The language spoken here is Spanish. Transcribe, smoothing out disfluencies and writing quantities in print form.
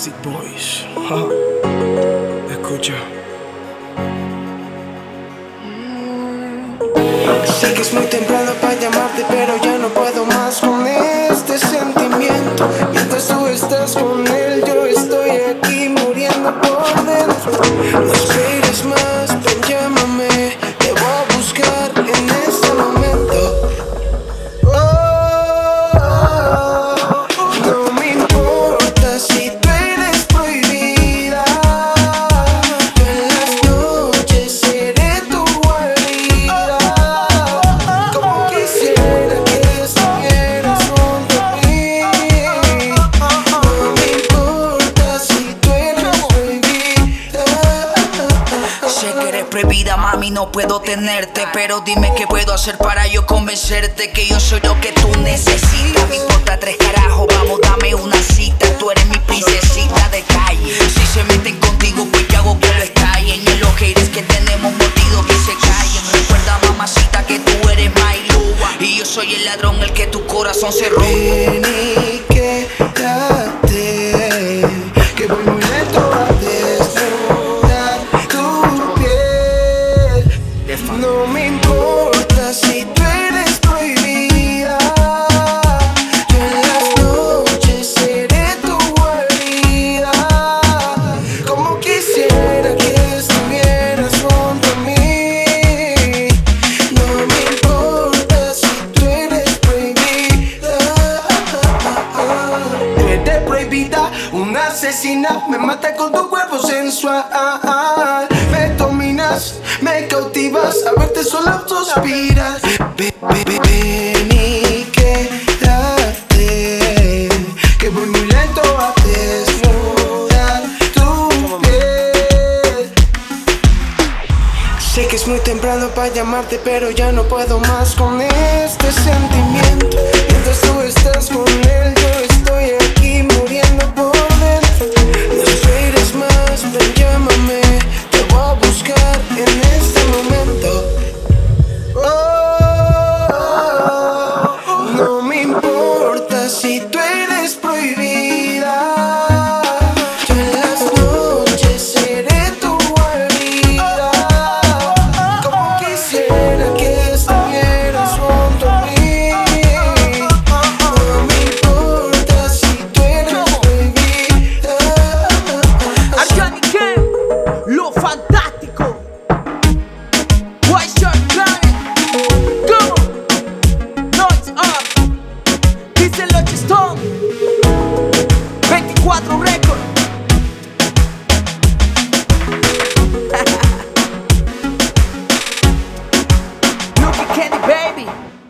Plastic Boys. Escucha. Sé que es muy temprano para llamarte, pero ya no puedo más con este sentimiento. Mientras tú estás con él, yo estoy aquí muriendo por dentro. No esperes más, ven, llámame, te voy a buscar en este momento. No me importa si tú eres prohibida, yo en las noches seré tu guarida. Como quisiera que estuvieras junto a mí. No me importa si tú eres prohibida. Sé que eres prohibida, mami, no puedo tenerte, pero dime qué puedo hacer para yo convencerte que yo soy lo que tú necesitas. Me importa tres carajos, vamos, dame una cita. Tú eres mi princesita de calle. Si se meten contigo, pues yo hago que lo estallen. Y en los haters que tenemos mordido que se callen. Recuerda, mamacita, que tú eres my luba y yo soy el ladrón, el que tu corazón se roba. Ven y quédate, que voy muy lento a desnudar tu piel. No me importa si tú eres prohibida, yo en las noches seré tu guarida. Como quisiera que estuvieras junto a mí. No me importa si tú eres prohibida. Eres prohibida, una asesina, me mata con tu cuerpo sensual. Me dominas, me cautivas, a verte solo suspiras. Ven y quédate, que voy muy lento a desnudar tu piel. Sé que es muy temprano para llamarte, pero ya no puedo más con este sentimiento. Mientras tú estás con él, yo estoy aquí muriendo por dentro. No esperes más, ven, llámame, te voy a buscar en este momento. No me importa si tú eres prohibida, yo en las noches seré tu guarida. Como quisiera que estuvieras junto a mí. No me importa si tú eres prohibida. Arcani Ken, lo fantástico. White Shirt Planet, come on, noise up. Dice los Stone, 24 Record. Look at Kenny, baby.